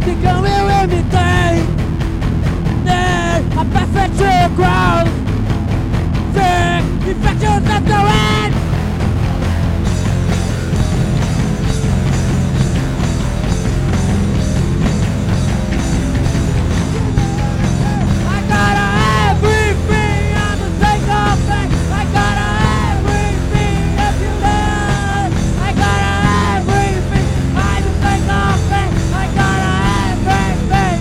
think I will imitate. Then a perfect growth. Sick infections of the wind. I got everything on the sake of things. I got everything if you learn. I got everything on the sake of things. I got everything.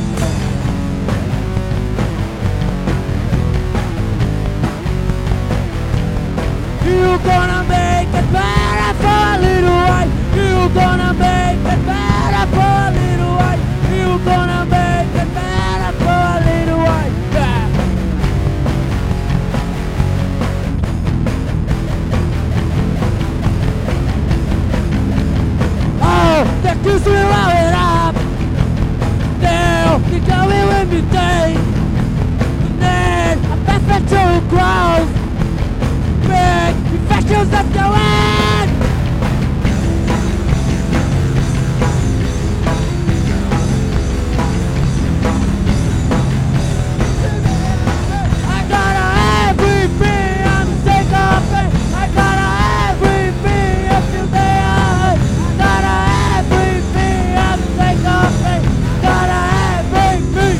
You gonna make it better for a little while. You gonna make it better for a little while. You gonna make it better for a little while. Yeah. Oh, the kids will roll it up. They'll think I will imitate. And then a perpetual growth. Big infections of the wind. I got everything on the sake of it. I got everything if you there. I got everything on the sake of it. Got everything.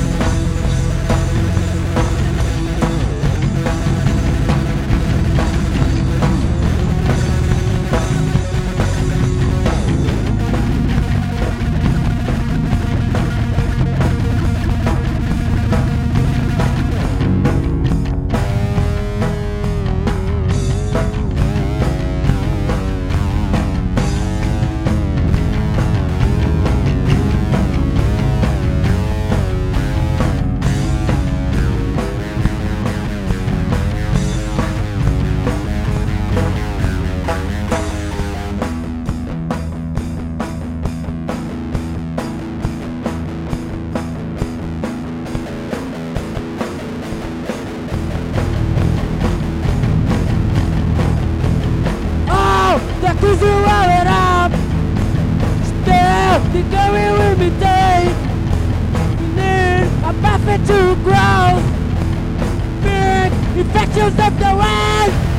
The kids will roll it up. Still think I will imitate. You need a perfect to grow. Big infections of the wind.